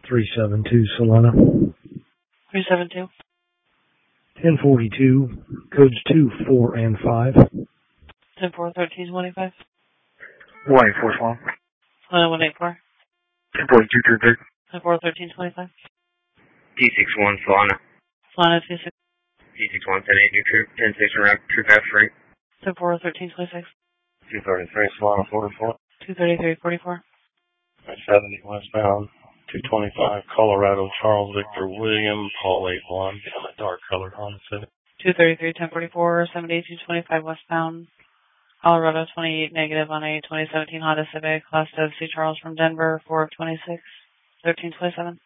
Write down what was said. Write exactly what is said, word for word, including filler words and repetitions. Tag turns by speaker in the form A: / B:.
A: three seven two Solana.
B: three seven two.
A: ten forty-two, codes two, four, and five.
B: ten four thirteen twenty-five.
C: one eight four Solana.
B: Solana one eight four.
C: ten forty-two three three.
B: ten four thirteen twenty-five.
C: T six one Solana.
B: Solana two six.
C: T six one ten eight new troop. ten six around troop F three.
B: ten four thirteen twenty-six.
C: two thirty-three Solana forty-four.
B: two thirty-three forty-four.
D: seventy westbound. two twenty-five Colorado Charles Victor William Paul eight one. Dark colored Honda Civic.
B: two thirty-three ten forty-four. seventy two twenty-five westbound. Colorado twenty-eight negative on a twenty seventeen Honda Civic. Class of C Charles from Denver. four of twenty-six. thirteen twenty-seven.